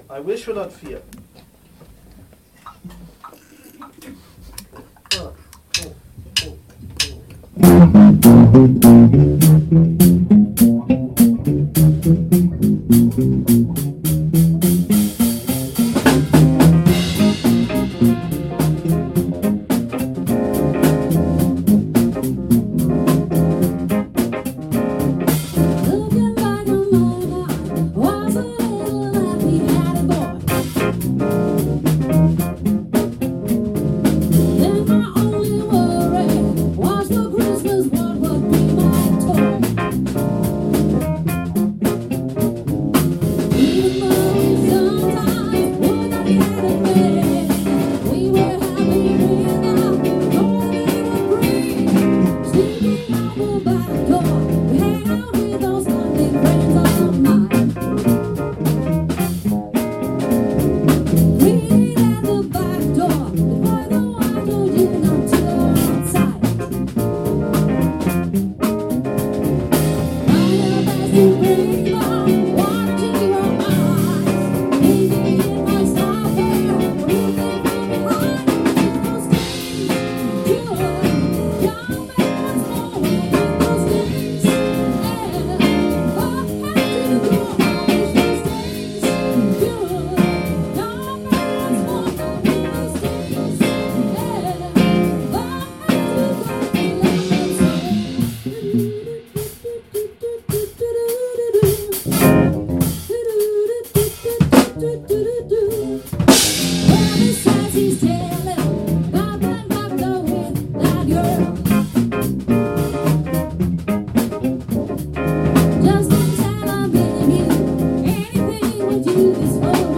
I wish without fear. Oh, oh, oh, oh. Looking like a monarch, was a little happy had a boy. Then my only worry was for Christmas what would be my toy. Even though sometimes would not get a bed, we were happy without knowing we were free. Sleeping out the back door, we hang out with those Sunday friends of mine. Greeting at the back door, before though I told you not to go outside. Trying our best to bring on, watching your eyes, leaving in my stopper, looking from behind. Those days, good, young man was born in those days, and I had to go out those days, good, young man was born in those days, and well, besides he's telling about that doctor with that girl. Just don't tell him you anything would you this for.